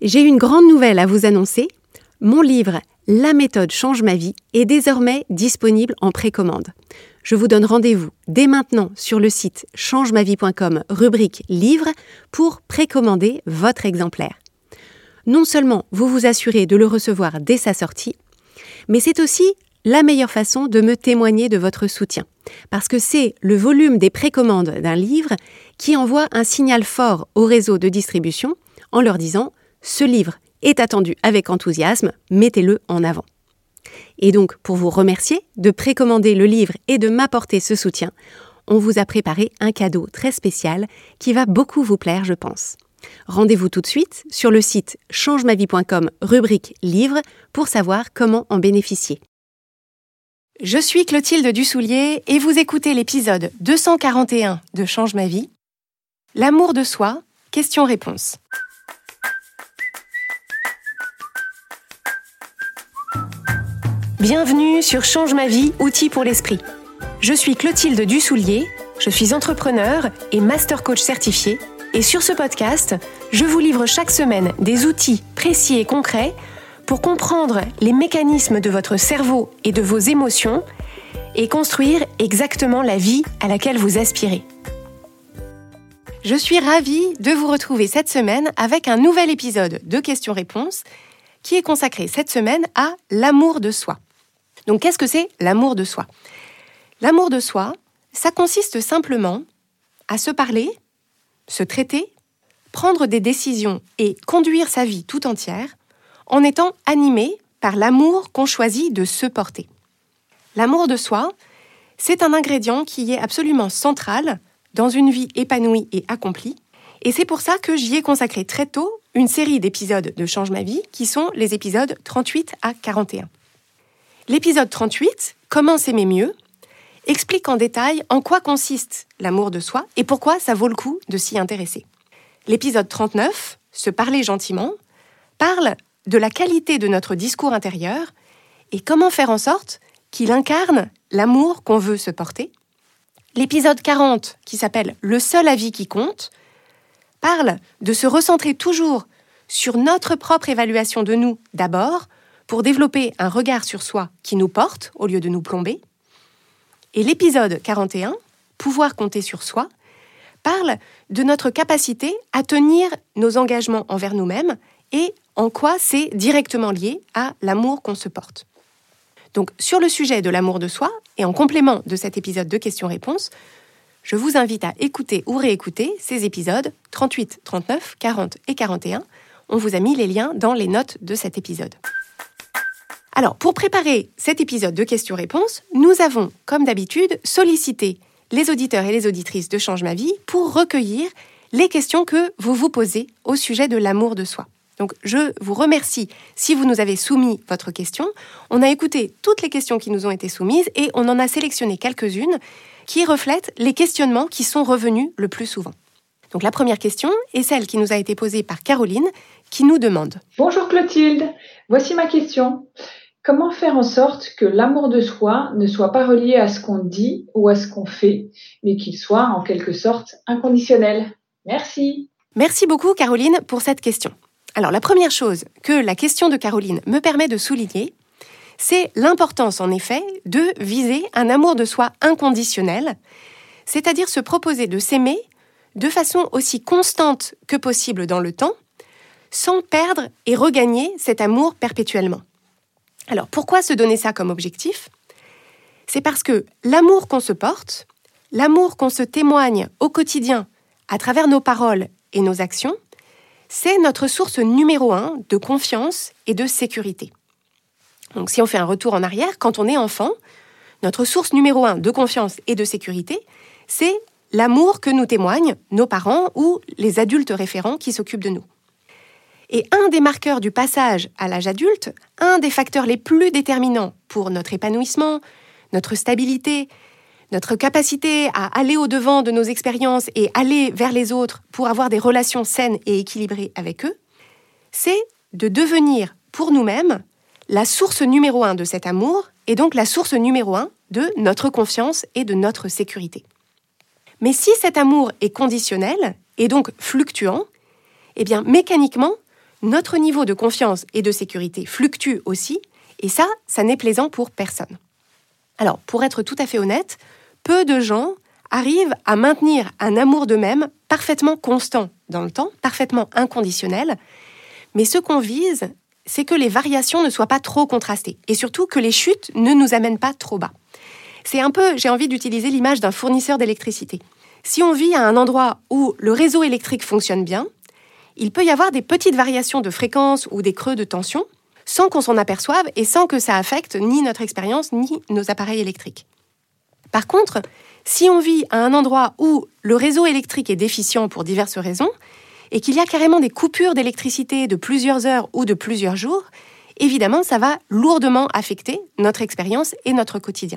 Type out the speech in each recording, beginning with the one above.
J'ai une grande nouvelle à vous annoncer. Mon livre « La méthode change ma vie » est désormais disponible en précommande. Je vous donne rendez-vous dès maintenant sur le site changemavie.com, rubrique « Livre » pour précommander votre exemplaire. Non seulement vous vous assurez de le recevoir dès sa sortie, mais c'est aussi la meilleure façon de me témoigner de votre soutien. Parce que c'est le volume des précommandes d'un livre qui envoie un signal fort au réseau de distribution en leur disant « Ce livre est attendu avec enthousiasme, mettez-le en avant ». Et donc, pour vous remercier de précommander le livre et de m'apporter ce soutien, on vous a préparé un cadeau très spécial qui va beaucoup vous plaire, je pense. Rendez-vous tout de suite sur le site changemavie.com, rubrique « Livre » pour savoir comment en bénéficier. Je suis Clotilde Dussoulier et vous écoutez l'épisode 241 de Change ma vie. L'amour de soi, question-réponse. Bienvenue sur Change ma vie, outils pour l'esprit. Je suis Clotilde Dussoulier, je suis entrepreneur et master coach certifié. Et sur ce podcast, je vous livre chaque semaine des outils précis et concrets pour comprendre les mécanismes de votre cerveau et de vos émotions et construire exactement la vie à laquelle vous aspirez. Je suis ravie de vous retrouver cette semaine avec un nouvel épisode de questions-réponses qui est consacré cette semaine à l'amour de soi. Donc, qu'est-ce que c'est l'amour de soi ? L'amour de soi, ça consiste simplement à se parler, se traiter, prendre des décisions et conduire sa vie tout entière en étant animé par l'amour qu'on choisit de se porter. L'amour de soi, c'est un ingrédient qui est absolument central dans une vie épanouie et accomplie. Et c'est pour ça que j'y ai consacré très tôt une série d'épisodes de Change ma vie qui sont les épisodes 38 à 41. L'épisode 38, Comment s'aimer mieux, explique en détail en quoi consiste l'amour de soi et pourquoi ça vaut le coup de s'y intéresser. L'épisode 39, Se parler gentiment, parle de la qualité de notre discours intérieur et comment faire en sorte qu'il incarne l'amour qu'on veut se porter. L'épisode 40, qui s'appelle « Le seul avis qui compte », parle de se recentrer toujours sur notre propre évaluation de nous d'abord pour développer un regard sur soi qui nous porte au lieu de nous plomber. Et l'épisode 41, Pouvoir compter sur soi, parle de notre capacité à tenir nos engagements envers nous-mêmes et en quoi c'est directement lié à l'amour qu'on se porte. Donc, sur le sujet de l'amour de soi, et en complément de cet épisode de questions-réponses, je vous invite à écouter ou réécouter ces épisodes 38, 39, 40 et 41. On vous a mis les liens dans les notes de cet épisode. Alors, pour préparer cet épisode de questions-réponses, nous avons, comme d'habitude, sollicité les auditeurs et les auditrices de Change ma vie pour recueillir les questions que vous vous posez au sujet de l'amour de soi. Donc, je vous remercie si vous nous avez soumis votre question. On a écouté toutes les questions qui nous ont été soumises et on en a sélectionné quelques-unes qui reflètent les questionnements qui sont revenus le plus souvent. Donc, la première question est celle qui nous a été posée par Caroline, qui nous demande « Bonjour Clotilde, voici ma question. Comment faire en sorte que l'amour de soi ne soit pas relié à ce qu'on dit ou à ce qu'on fait, mais qu'il soit en quelque sorte inconditionnel ? Merci. » Merci beaucoup Caroline pour cette question. Alors la première chose que la question de Caroline me permet de souligner, c'est l'importance en effet de viser un amour de soi inconditionnel, c'est-à-dire se proposer de s'aimer de façon aussi constante que possible dans le temps, sans perdre et regagner cet amour perpétuellement. Alors, pourquoi se donner ça comme objectif ? C'est parce que l'amour qu'on se porte, l'amour qu'on se témoigne au quotidien à travers nos paroles et nos actions, c'est notre source numéro 1 de confiance et de sécurité. Donc, si on fait un retour en arrière, quand on est enfant, notre source numéro 1 de confiance et de sécurité, c'est l'amour que nous témoignent nos parents ou les adultes référents qui s'occupent de nous. Et un des marqueurs du passage à l'âge adulte, un des facteurs les plus déterminants pour notre épanouissement, notre stabilité, notre capacité à aller au-devant de nos expériences et aller vers les autres pour avoir des relations saines et équilibrées avec eux, c'est de devenir pour nous-mêmes la source numéro 1 de cet amour et donc la source numéro 1 de notre confiance et de notre sécurité. Mais si cet amour est conditionnel et donc fluctuant, eh bien mécaniquement, notre niveau de confiance et de sécurité fluctue aussi, et ça n'est plaisant pour personne. Alors, pour être tout à fait honnête, peu de gens arrivent à maintenir un amour d'eux-mêmes parfaitement constant dans le temps, parfaitement inconditionnel, mais ce qu'on vise, c'est que les variations ne soient pas trop contrastées, et surtout que les chutes ne nous amènent pas trop bas. C'est un peu, j'ai envie d'utiliser l'image d'un fournisseur d'électricité. Si on vit à un endroit où le réseau électrique fonctionne bien, il peut y avoir des petites variations de fréquence ou des creux de tension, sans qu'on s'en aperçoive et sans que ça affecte ni notre expérience ni nos appareils électriques. Par contre, si on vit à un endroit où le réseau électrique est déficient pour diverses raisons, et qu'il y a carrément des coupures d'électricité de plusieurs heures ou de plusieurs jours, évidemment, ça va lourdement affecter notre expérience et notre quotidien.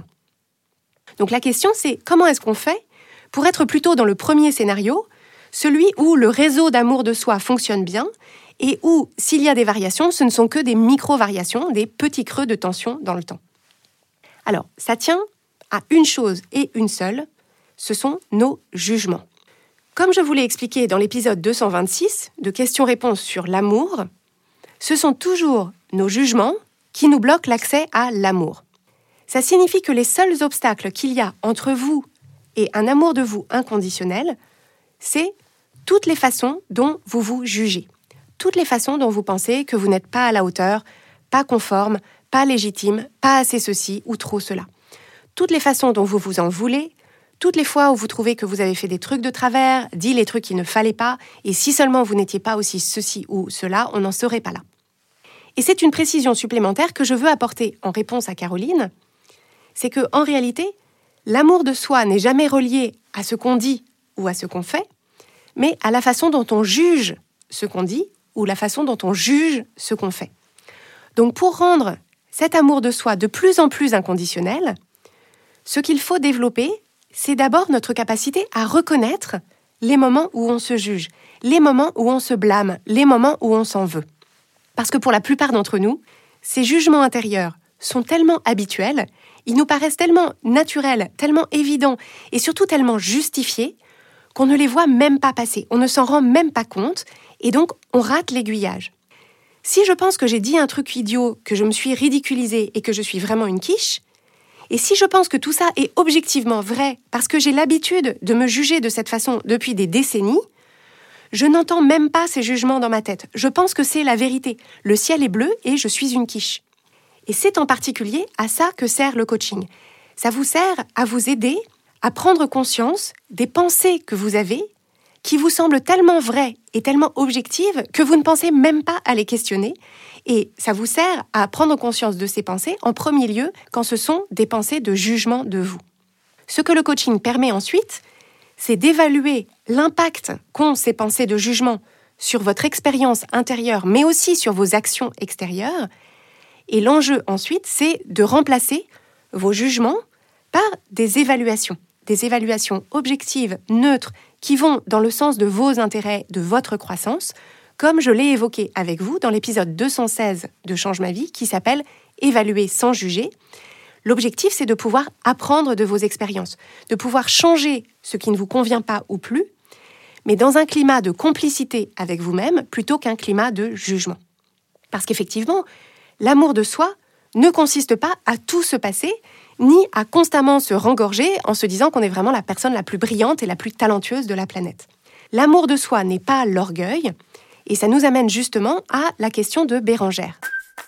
Donc la question, c'est comment est-ce qu'on fait pour être plutôt dans le premier scénario, celui où le réseau d'amour de soi fonctionne bien et où, s'il y a des variations, ce ne sont que des micro-variations, des petits creux de tension dans le temps. Alors, ça tient à une chose et une seule, ce sont nos jugements. Comme je vous l'ai expliqué dans l'épisode 226 de questions-réponses sur l'amour, ce sont toujours nos jugements qui nous bloquent l'accès à l'amour. Ça signifie que les seuls obstacles qu'il y a entre vous et un amour de vous inconditionnel, c'est toutes les façons dont vous vous jugez, toutes les façons dont vous pensez que vous n'êtes pas à la hauteur, pas conforme, pas légitime, pas assez ceci ou trop cela. Toutes les façons dont vous vous en voulez, toutes les fois où vous trouvez que vous avez fait des trucs de travers, dit les trucs qu'il ne fallait pas, et si seulement vous n'étiez pas aussi ceci ou cela, on n'en serait pas là. Et c'est une précision supplémentaire que je veux apporter en réponse à Caroline, c'est que en réalité, l'amour de soi n'est jamais relié à ce qu'on dit ou à ce qu'on fait, mais à la façon dont on juge ce qu'on dit ou la façon dont on juge ce qu'on fait. Donc pour rendre cet amour de soi de plus en plus inconditionnel, ce qu'il faut développer, c'est d'abord notre capacité à reconnaître les moments où on se juge, les moments où on se blâme, les moments où on s'en veut. Parce que pour la plupart d'entre nous, ces jugements intérieurs sont tellement habituels, ils nous paraissent tellement naturels, tellement évidents et surtout tellement justifiés qu'on ne les voit même pas passer, on ne s'en rend même pas compte et donc on rate l'aiguillage. Si je pense que j'ai dit un truc idiot, que je me suis ridiculisée et que je suis vraiment une quiche, et si je pense que tout ça est objectivement vrai parce que j'ai l'habitude de me juger de cette façon depuis des décennies, je n'entends même pas ces jugements dans ma tête. Je pense que c'est la vérité. Le ciel est bleu et je suis une quiche. Et c'est en particulier à ça que sert le coaching. Ça vous sert à vous aider à prendre conscience des pensées que vous avez qui vous semblent tellement vraies et tellement objectives que vous ne pensez même pas à les questionner. Et ça vous sert à prendre conscience de ces pensées en premier lieu quand ce sont des pensées de jugement de vous. Ce que le coaching permet ensuite, c'est d'évaluer l'impact qu'ont ces pensées de jugement sur votre expérience intérieure, mais aussi sur vos actions extérieures. Et l'enjeu ensuite, c'est de remplacer vos jugements par des évaluations objectives, neutres, qui vont dans le sens de vos intérêts, de votre croissance, comme je l'ai évoqué avec vous dans l'épisode 216 de Change ma vie, qui s'appelle « Évaluer sans juger ». L'objectif, c'est de pouvoir apprendre de vos expériences, de pouvoir changer ce qui ne vous convient pas ou plus, mais dans un climat de complicité avec vous-même plutôt qu'un climat de jugement. Parce qu'effectivement, l'amour de soi ne consiste pas à tout se passer, ni à constamment se rengorger en se disant qu'on est vraiment la personne la plus brillante et la plus talentueuse de la planète. L'amour de soi n'est pas l'orgueil, et ça nous amène justement à la question de Bérengère.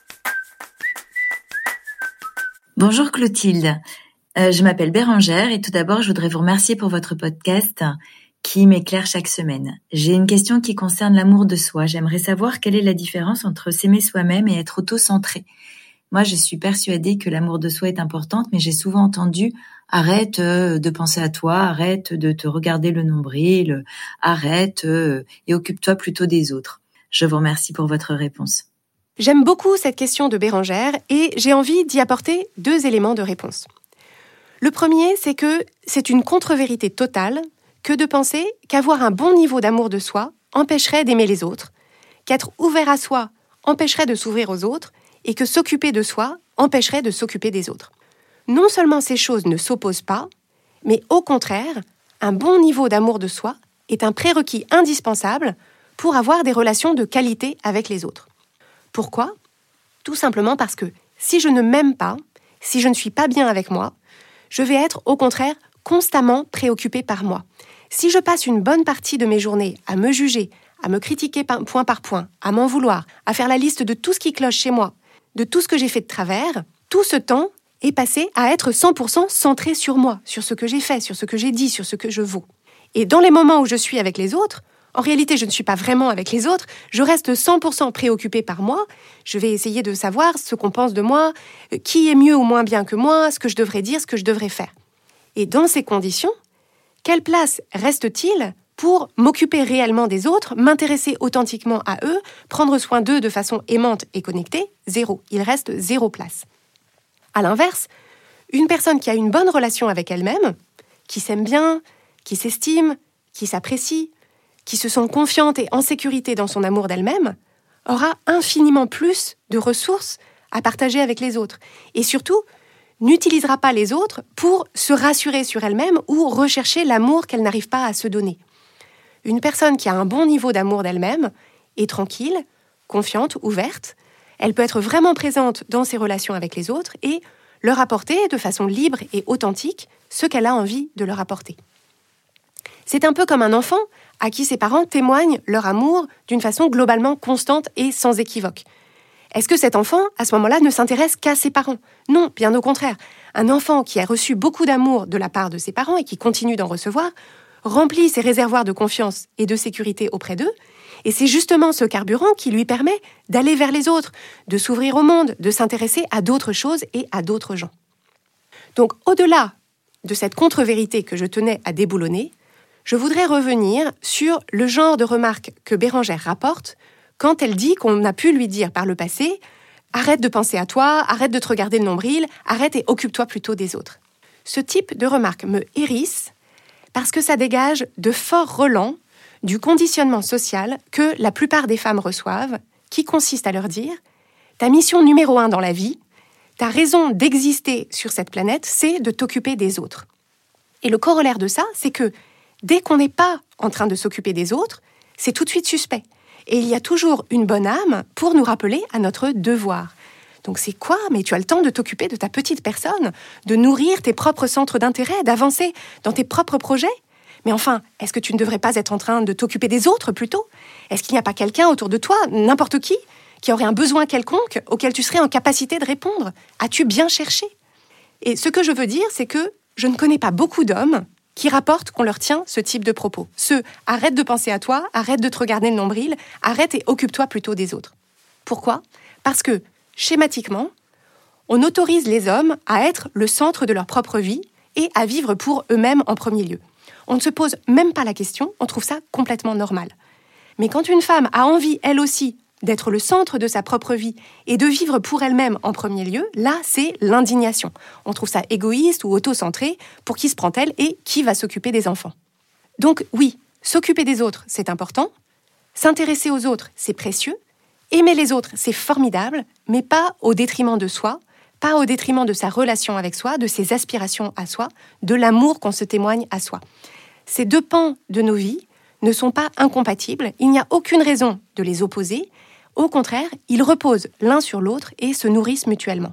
Bonjour Clotilde, je m'appelle Bérengère et tout d'abord je voudrais vous remercier pour votre podcast qui m'éclaire chaque semaine. J'ai une question qui concerne l'amour de soi. J'aimerais savoir quelle est la différence entre s'aimer soi-même et être auto-centré. Moi, je suis persuadée que l'amour de soi est importante, mais j'ai souvent entendu « arrête de penser à toi, arrête de te regarder le nombril, arrête et occupe-toi plutôt des autres ». Je vous remercie pour votre réponse. J'aime beaucoup cette question de Bérengère et j'ai envie d'y apporter 2 éléments de réponse. Le premier, c'est que c'est une contre-vérité totale que de penser qu'avoir un bon niveau d'amour de soi empêcherait d'aimer les autres, qu'être ouvert à soi empêcherait de s'ouvrir aux autres et que s'occuper de soi empêcherait de s'occuper des autres. Non seulement ces choses ne s'opposent pas, mais au contraire, un bon niveau d'amour de soi est un prérequis indispensable pour avoir des relations de qualité avec les autres. Pourquoi ? Tout simplement parce que si je ne m'aime pas, si je ne suis pas bien avec moi, je vais être au contraire constamment préoccupée par moi. Si je passe une bonne partie de mes journées à me juger, à me critiquer point par point, à m'en vouloir, à faire la liste de tout ce qui cloche chez moi, de tout ce que j'ai fait de travers, tout ce temps est passé à être 100% centré sur moi, sur ce que j'ai fait, sur ce que j'ai dit, sur ce que je vaux. Et dans les moments où je suis avec les autres, en réalité, je ne suis pas vraiment avec les autres, je reste 100% préoccupée par moi, je vais essayer de savoir ce qu'on pense de moi, qui est mieux ou moins bien que moi, ce que je devrais dire, ce que je devrais faire. Et dans ces conditions, quelle place reste-t-il pour m'occuper réellement des autres, m'intéresser authentiquement à eux, prendre soin d'eux de façon aimante et connectée ? Zéro. Il reste 0 place. À l'inverse, une personne qui a une bonne relation avec elle-même, qui s'aime bien, qui s'estime, qui s'apprécie, qui se sent confiante et en sécurité dans son amour d'elle-même, aura infiniment plus de ressources à partager avec les autres. Et surtout, n'utilisera pas les autres pour se rassurer sur elle-même ou rechercher l'amour qu'elle n'arrive pas à se donner. Une personne qui a un bon niveau d'amour d'elle-même est tranquille, confiante, ouverte. Elle peut être vraiment présente dans ses relations avec les autres et leur apporter de façon libre et authentique ce qu'elle a envie de leur apporter. C'est un peu comme un enfant à qui ses parents témoignent leur amour d'une façon globalement constante et sans équivoque. Est-ce que cet enfant, à ce moment-là, ne s'intéresse qu'à ses parents ? Non, bien au contraire. Un enfant qui a reçu beaucoup d'amour de la part de ses parents et qui continue d'en recevoir, remplit ses réservoirs de confiance et de sécurité auprès d'eux, et c'est justement ce carburant qui lui permet d'aller vers les autres, de s'ouvrir au monde, de s'intéresser à d'autres choses et à d'autres gens. Donc, au-delà de cette contre-vérité que je tenais à déboulonner, je voudrais revenir sur le genre de remarques que Bérengère rapporte quand elle dit qu'on a pu lui dire par le passé « Arrête de penser à toi, arrête de te regarder le nombril, arrête et occupe-toi plutôt des autres ». Ce type de remarque me hérisse parce que ça dégage de forts relents du conditionnement social que la plupart des femmes reçoivent, qui consiste à leur dire « Ta mission numéro 1 dans la vie, ta raison d'exister sur cette planète, c'est de t'occuper des autres. » Et le corollaire de ça, c'est que dès qu'on n'est pas en train de s'occuper des autres, c'est tout de suite suspect. Et il y a toujours une bonne âme pour nous rappeler à notre devoir. Donc c'est quoi ? Mais tu as le temps de t'occuper de ta petite personne, de nourrir tes propres centres d'intérêt, d'avancer dans tes propres projets ? Mais enfin, est-ce que tu ne devrais pas être en train de t'occuper des autres plutôt ? Est-ce qu'il n'y a pas quelqu'un autour de toi, n'importe qui aurait un besoin quelconque auquel tu serais en capacité de répondre ? As-tu bien cherché ? Et ce que je veux dire, c'est que je ne connais pas beaucoup d'hommes qui rapportent qu'on leur tient ce type de propos. Arrête de penser à toi, arrête de te regarder le nombril, arrête et occupe-toi plutôt des autres. Pourquoi ? Parce que, schématiquement, on autorise les hommes à être le centre de leur propre vie et à vivre pour eux-mêmes en premier lieu. On ne se pose même pas la question, on trouve ça complètement normal. Mais quand une femme a envie, elle aussi, d'être le centre de sa propre vie et de vivre pour elle-même en premier lieu, là, c'est l'indignation. On trouve ça égoïste ou auto-centré. Pour qui se prend-elle et qui va s'occuper des enfants ? Donc oui, s'occuper des autres, c'est important. S'intéresser aux autres, c'est précieux. Aimer les autres, c'est formidable, mais pas au détriment de soi, pas au détriment de sa relation avec soi, de ses aspirations à soi, de l'amour qu'on se témoigne à soi. Ces deux pans de nos vies ne sont pas incompatibles, il n'y a aucune raison de les opposer. Au contraire, ils reposent l'un sur l'autre et se nourrissent mutuellement.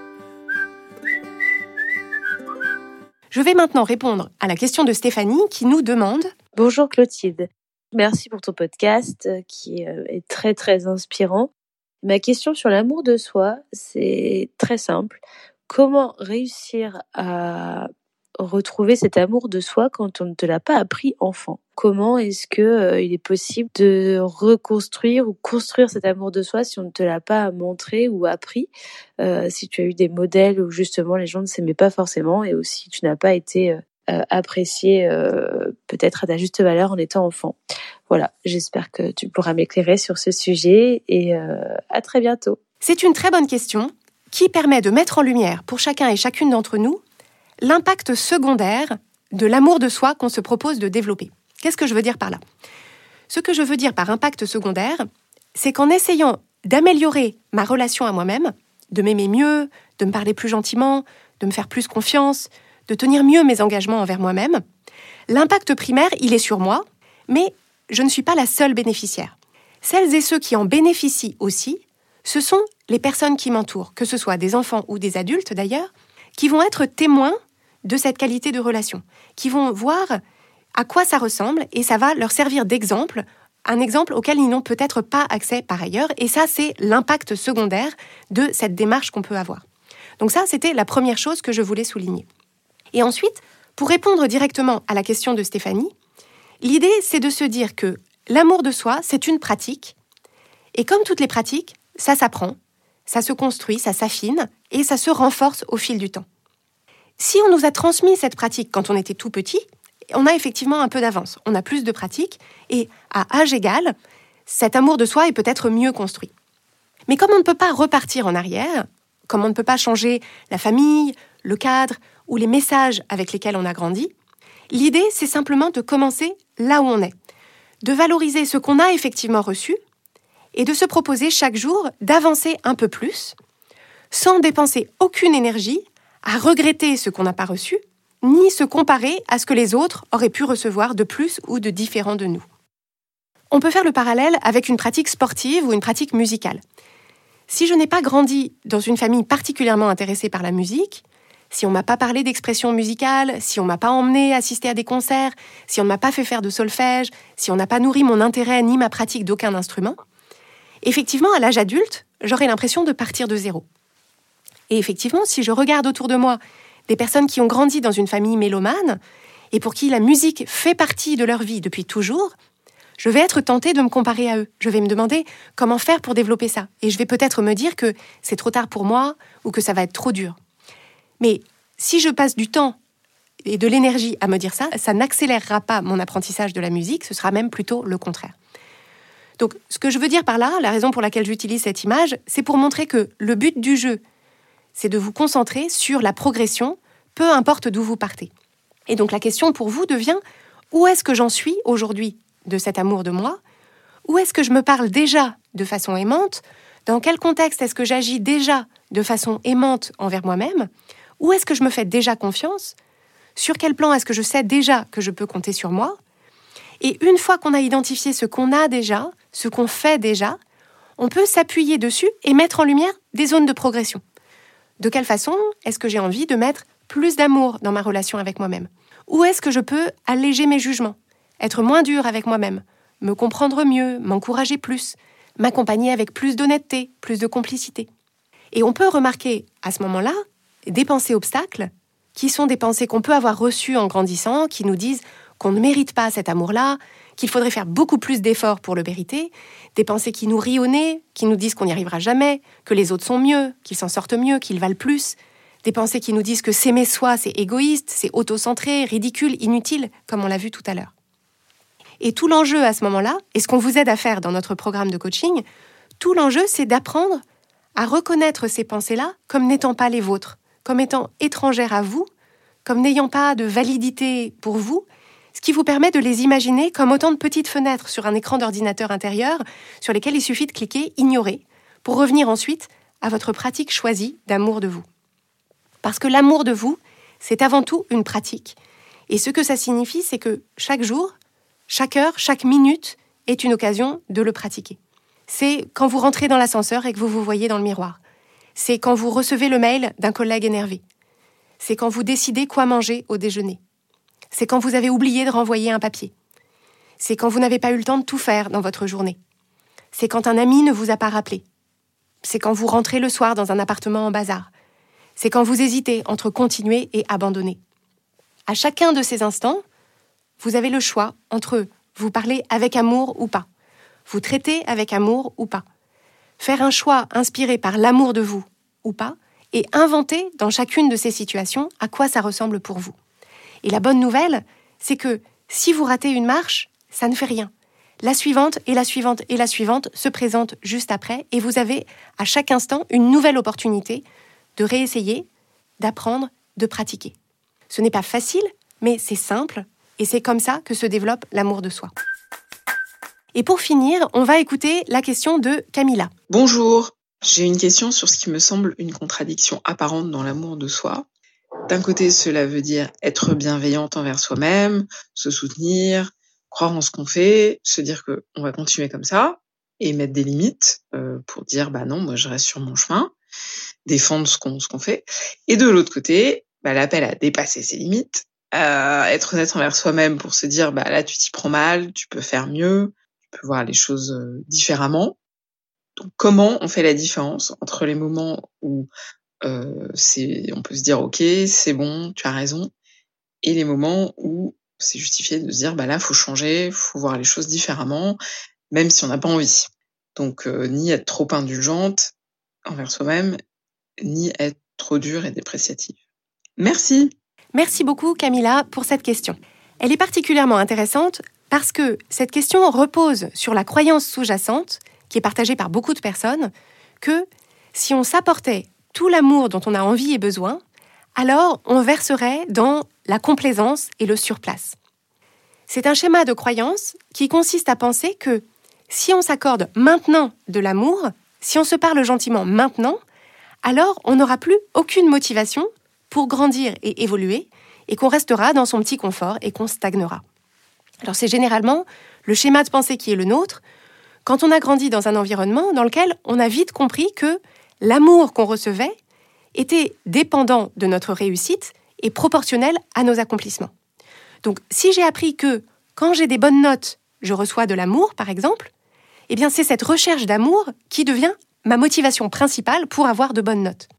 Je vais maintenant répondre à la question de Stéphanie qui nous demande « Bonjour Clotilde, merci pour ton podcast qui est très très inspirant. Ma question sur l'amour de soi, c'est très simple. Comment réussir à retrouver cet amour de soi quand on ne te l'a pas appris enfant ? Comment est-ce que il est possible de reconstruire ou construire cet amour de soi si on ne te l'a pas montré ou appris, si tu as eu des modèles où justement les gens ne s'aimaient pas forcément et aussi tu n'as pas été apprécié peut-être à ta juste valeur en étant enfant. Voilà, j'espère que tu pourras m'éclairer sur ce sujet et à très bientôt. C'est une très bonne question qui permet de mettre en lumière pour chacun et chacune d'entre nous l'impact secondaire de l'amour de soi qu'on se propose de développer. Qu'est-ce que je veux dire par là ? Ce que je veux dire par impact secondaire, c'est qu'en essayant d'améliorer ma relation à moi-même, de m'aimer mieux, de me parler plus gentiment, de me faire plus confiance, de tenir mieux mes engagements envers moi-même, l'impact primaire, il est sur moi, mais je ne suis pas la seule bénéficiaire. Celles et ceux qui en bénéficient aussi, ce sont les personnes qui m'entourent, que ce soit des enfants ou des adultes d'ailleurs, qui vont être témoins de cette qualité de relation, qui vont voir à quoi ça ressemble et ça va leur servir d'exemple, un exemple auquel ils n'ont peut-être pas accès par ailleurs. Et ça, c'est l'impact secondaire de cette démarche qu'on peut avoir. Donc ça, c'était la première chose que je voulais souligner. Et ensuite, pour répondre directement à la question de Stéphanie, l'idée, c'est de se dire que l'amour de soi, c'est une pratique. Et comme toutes les pratiques, ça s'apprend, ça se construit, ça s'affine et ça se renforce au fil du temps. Si on nous a transmis cette pratique quand on était tout petit, on a effectivement un peu d'avance, on a plus de pratique et à âge égal, cet amour de soi est peut-être mieux construit. Mais comme on ne peut pas repartir en arrière, comme on ne peut pas changer la famille, le cadre ou les messages avec lesquels on a grandi, l'idée c'est simplement de commencer là où on est, de valoriser ce qu'on a effectivement reçu et de se proposer chaque jour d'avancer un peu plus, sans dépenser aucune énergie à regretter ce qu'on n'a pas reçu, ni se comparer à ce que les autres auraient pu recevoir de plus ou de différent de nous. On peut faire le parallèle avec une pratique sportive ou une pratique musicale. Si je n'ai pas grandi dans une famille particulièrement intéressée par la musique, si on ne m'a pas parlé d'expression musicale, si on ne m'a pas emmené assister à des concerts, si on ne m'a pas fait faire de solfège, si on n'a pas nourri mon intérêt ni ma pratique d'aucun instrument, effectivement, à l'âge adulte, j'aurais l'impression de partir de zéro. Et effectivement, si je regarde autour de moi des personnes qui ont grandi dans une famille mélomane et pour qui la musique fait partie de leur vie depuis toujours, je vais être tentée de me comparer à eux. Je vais me demander comment faire pour développer ça. Et je vais peut-être me dire que c'est trop tard pour moi ou que ça va être trop dur. Mais si je passe du temps et de l'énergie à me dire ça, ça n'accélérera pas mon apprentissage de la musique, ce sera même plutôt le contraire. Donc, ce que je veux dire par là, la raison pour laquelle j'utilise cette image, c'est pour montrer que le but du jeu, c'est de vous concentrer sur la progression, peu importe d'où vous partez. Et donc la question pour vous devient, où est-ce que j'en suis aujourd'hui de cet amour de moi ? Où est-ce que je me parle déjà de façon aimante ? Dans quel contexte est-ce que j'agis déjà de façon aimante envers moi-même ? Où est-ce que je me fais déjà confiance ? Sur quel plan est-ce que je sais déjà que je peux compter sur moi ? Et une fois qu'on a identifié ce qu'on a déjà, ce qu'on fait déjà, on peut s'appuyer dessus et mettre en lumière des zones de progression. De quelle façon est-ce que j'ai envie de mettre plus d'amour dans ma relation avec moi-même ? Où est-ce que je peux alléger mes jugements, être moins dur avec moi-même, me comprendre mieux, m'encourager plus, m'accompagner avec plus d'honnêteté, plus de complicité ? Et on peut remarquer à ce moment-là des pensées obstacles qui sont des pensées qu'on peut avoir reçues en grandissant, qui nous disent qu'on ne mérite pas cet amour-là, qu'il faudrait faire beaucoup plus d'efforts pour le mériter, des pensées qui nous rient au nez, qui nous disent qu'on n'y arrivera jamais, que les autres sont mieux, qu'ils s'en sortent mieux, qu'ils valent plus, des pensées qui nous disent que s'aimer soi, c'est égoïste, c'est autocentré, ridicule, inutile, comme on l'a vu tout à l'heure. Et tout l'enjeu à ce moment-là, et ce qu'on vous aide à faire dans notre programme de coaching, tout l'enjeu, c'est d'apprendre à reconnaître ces pensées-là comme n'étant pas les vôtres, comme étant étrangères à vous, comme n'ayant pas de validité pour vous, ce qui vous permet de les imaginer comme autant de petites fenêtres sur un écran d'ordinateur intérieur sur lesquelles il suffit de cliquer « Ignorer » pour revenir ensuite à votre pratique choisie d'amour de vous. Parce que l'amour de vous, c'est avant tout une pratique. Et ce que ça signifie, c'est que chaque jour, chaque heure, chaque minute est une occasion de le pratiquer. C'est quand vous rentrez dans l'ascenseur et que vous vous voyez dans le miroir. C'est quand vous recevez le mail d'un collègue énervé. C'est quand vous décidez quoi manger au déjeuner. C'est quand vous avez oublié de renvoyer un papier. C'est quand vous n'avez pas eu le temps de tout faire dans votre journée. C'est quand un ami ne vous a pas rappelé. C'est quand vous rentrez le soir dans un appartement en bazar. C'est quand vous hésitez entre continuer et abandonner. À chacun de ces instants, vous avez le choix entre vous parler avec amour ou pas, vous traiter avec amour ou pas, faire un choix inspiré par l'amour de vous ou pas, et inventer dans chacune de ces situations à quoi ça ressemble pour vous. Et la bonne nouvelle, c'est que si vous ratez une marche, ça ne fait rien. La suivante et la suivante et la suivante se présentent juste après et vous avez à chaque instant une nouvelle opportunité de réessayer, d'apprendre, de pratiquer. Ce n'est pas facile, mais c'est simple et c'est comme ça que se développe l'amour de soi. Et pour finir, on va écouter la question de Camilla. Bonjour, j'ai une question sur ce qui me semble une contradiction apparente dans l'amour de soi. D'un côté, cela veut dire être bienveillante envers soi-même, se soutenir, croire en ce qu'on fait, se dire qu'on va continuer comme ça et mettre des limites pour dire non, moi je reste sur mon chemin, défendre ce qu'on fait. Et de l'autre côté, l'appel à dépasser ses limites, être honnête envers soi-même pour se dire là tu t'y prends mal, tu peux faire mieux, tu peux voir les choses différemment. Donc comment on fait la différence entre les moments où on peut se dire ok, c'est bon, tu as raison, et les moments où c'est justifié de se dire là faut changer, faut voir les choses différemment, même si on n'a pas envie. Donc ni être trop indulgente envers soi-même, ni être trop dure et dépréciative. Merci. Merci beaucoup Camilla pour cette question. Elle est particulièrement intéressante parce que cette question repose sur la croyance sous-jacente, qui est partagée par beaucoup de personnes, que si on s'apportait tout l'amour dont on a envie et besoin, alors on verserait dans la complaisance et le surplace. C'est un schéma de croyance qui consiste à penser que si on s'accorde maintenant de l'amour, si on se parle gentiment maintenant, alors on n'aura plus aucune motivation pour grandir et évoluer, et qu'on restera dans son petit confort et qu'on stagnera. Alors c'est généralement le schéma de pensée qui est le nôtre, quand on a grandi dans un environnement dans lequel on a vite compris que l'amour qu'on recevait était dépendant de notre réussite et proportionnel à nos accomplissements. Donc si j'ai appris que quand j'ai des bonnes notes, je reçois de l'amour, par exemple, eh bien c'est cette recherche d'amour qui devient ma motivation principale pour avoir de bonnes notes.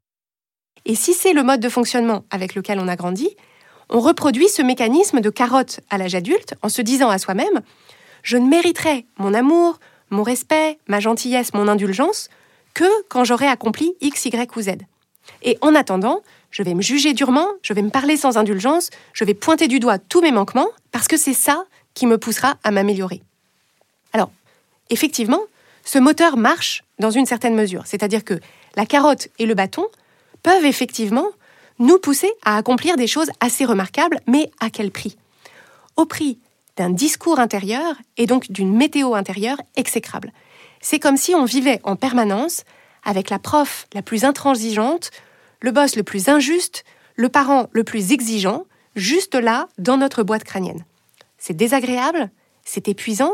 Et si c'est le mode de fonctionnement avec lequel on a grandi, on reproduit ce mécanisme de carotte à l'âge adulte en se disant à soi-même « Je ne mériterai mon amour, mon respect, ma gentillesse, mon indulgence que quand j'aurai accompli X, Y ou Z. Et en attendant, je vais me juger durement, je vais me parler sans indulgence, je vais pointer du doigt tous mes manquements parce que c'est ça qui me poussera à m'améliorer. » Alors, effectivement, ce moteur marche dans une certaine mesure, c'est-à-dire que la carotte et le bâton peuvent effectivement nous pousser à accomplir des choses assez remarquables, mais à quel prix ? Au prix d'un discours intérieur et donc d'une météo intérieure exécrable. C'est comme si on vivait en permanence avec la prof la plus intransigeante, le boss le plus injuste, le parent le plus exigeant, juste là, dans notre boîte crânienne. C'est désagréable, c'est épuisant,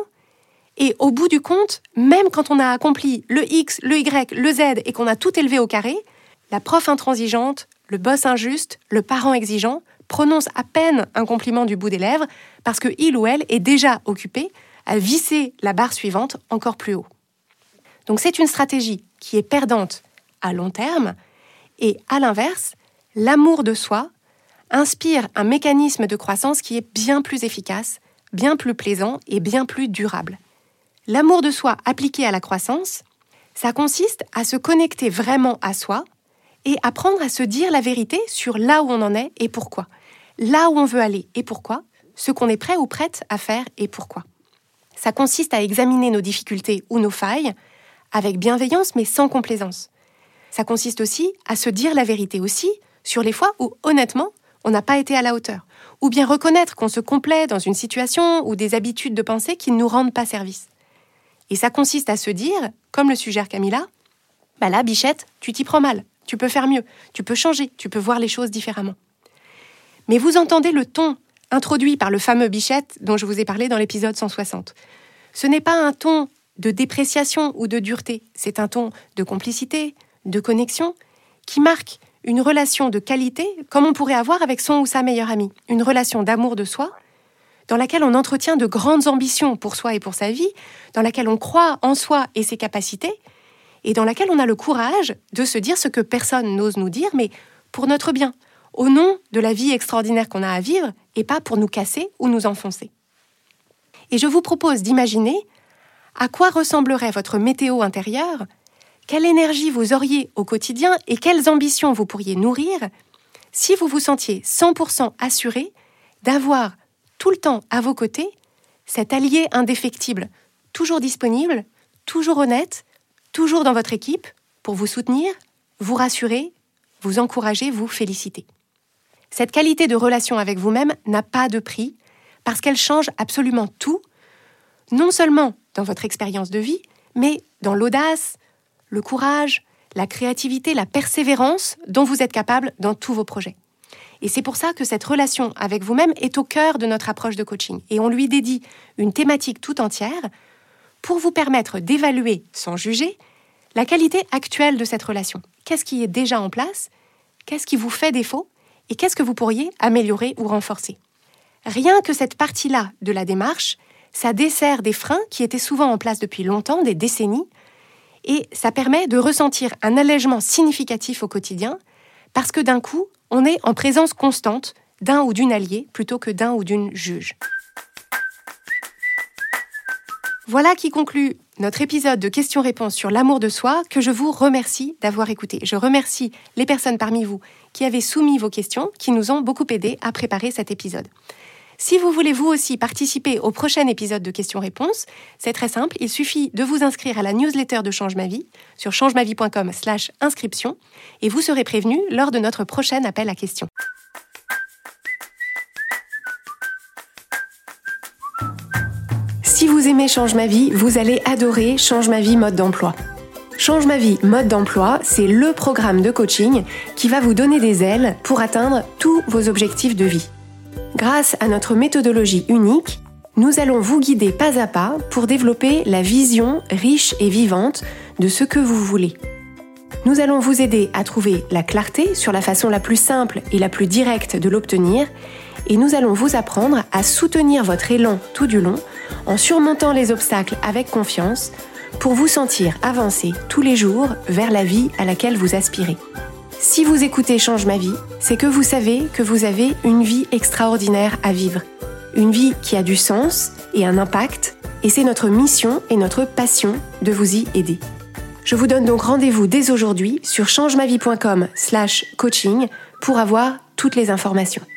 et au bout du compte, même quand on a accompli le X, le Y, le Z et qu'on a tout élevé au carré, la prof intransigeante, le boss injuste, le parent exigeant prononce à peine un compliment du bout des lèvres parce que il ou elle est déjà occupé à visser la barre suivante encore plus haut. Donc c'est une stratégie qui est perdante à long terme et à l'inverse, l'amour de soi inspire un mécanisme de croissance qui est bien plus efficace, bien plus plaisant et bien plus durable. L'amour de soi appliqué à la croissance, ça consiste à se connecter vraiment à soi et apprendre à se dire la vérité sur là où on en est et pourquoi. Là où on veut aller et pourquoi, ce qu'on est prêt ou prête à faire et pourquoi. Ça consiste à examiner nos difficultés ou nos failles avec bienveillance mais sans complaisance. Ça consiste aussi à se dire la vérité aussi sur les fois où, honnêtement, on n'a pas été à la hauteur. Ou bien reconnaître qu'on se complaît dans une situation ou des habitudes de pensée qui ne nous rendent pas service. Et ça consiste à se dire, comme le suggère Camilla, là, Bichette, tu t'y prends mal. Tu peux faire mieux, tu peux changer, tu peux voir les choses différemment. Mais vous entendez le ton introduit par le fameux Bichette dont je vous ai parlé dans l'épisode 160. Ce n'est pas un ton de dépréciation ou de dureté, c'est un ton de complicité, de connexion, qui marque une relation de qualité comme on pourrait avoir avec son ou sa meilleure amie. Une relation d'amour de soi, dans laquelle on entretient de grandes ambitions pour soi et pour sa vie, dans laquelle on croit en soi et ses capacités, et dans laquelle on a le courage de se dire ce que personne n'ose nous dire, mais pour notre bien, au nom de la vie extraordinaire qu'on a à vivre, et pas pour nous casser ou nous enfoncer. Et je vous propose d'imaginer à quoi ressemblerait votre météo intérieure, quelle énergie vous auriez au quotidien et quelles ambitions vous pourriez nourrir si vous vous sentiez 100% assuré d'avoir tout le temps à vos côtés cet allié indéfectible, toujours disponible, toujours honnête, toujours dans votre équipe, pour vous soutenir, vous rassurer, vous encourager, vous féliciter. Cette qualité de relation avec vous-même n'a pas de prix, parce qu'elle change absolument tout, non seulement dans votre expérience de vie, mais dans l'audace, le courage, la créativité, la persévérance dont vous êtes capable dans tous vos projets. Et c'est pour ça que cette relation avec vous-même est au cœur de notre approche de coaching. Et on lui dédie une thématique tout entière pour vous permettre d'évaluer, sans juger, la qualité actuelle de cette relation. Qu'est-ce qui est déjà en place? Qu'est-ce qui vous fait défaut? Et qu'est-ce que vous pourriez améliorer ou renforcer? Rien que cette partie-là de la démarche, ça dessert des freins qui étaient souvent en place depuis longtemps, des décennies, et ça permet de ressentir un allègement significatif au quotidien, parce que d'un coup, on est en présence constante d'un ou d'une alliée plutôt que d'un ou d'une juge. Voilà qui conclut notre épisode de questions-réponses sur l'amour de soi, que je vous remercie d'avoir écouté. Je remercie les personnes parmi vous qui avaient soumis vos questions, qui nous ont beaucoup aidés à préparer cet épisode. Si vous voulez vous aussi participer au prochain épisode de questions-réponses, c'est très simple, il suffit de vous inscrire à la newsletter de Change Ma Vie sur changemavie.com/inscription et vous serez prévenu lors de notre prochain appel à questions. Si vous aimez Change Ma Vie, vous allez adorer Change Ma Vie mode d'emploi. Change Ma Vie mode d'emploi, c'est le programme de coaching qui va vous donner des ailes pour atteindre tous vos objectifs de vie. Grâce à notre méthodologie unique, nous allons vous guider pas à pas pour développer la vision riche et vivante de ce que vous voulez. Nous allons vous aider à trouver la clarté sur la façon la plus simple et la plus directe de l'obtenir, et nous allons vous apprendre à soutenir votre élan tout du long en surmontant les obstacles avec confiance pour vous sentir avancer tous les jours vers la vie à laquelle vous aspirez. Si vous écoutez Change Ma Vie, c'est que vous savez que vous avez une vie extraordinaire à vivre. Une vie qui a du sens et un impact, et c'est notre mission et notre passion de vous y aider. Je vous donne donc rendez-vous dès aujourd'hui sur changemavie.com/coaching pour avoir toutes les informations.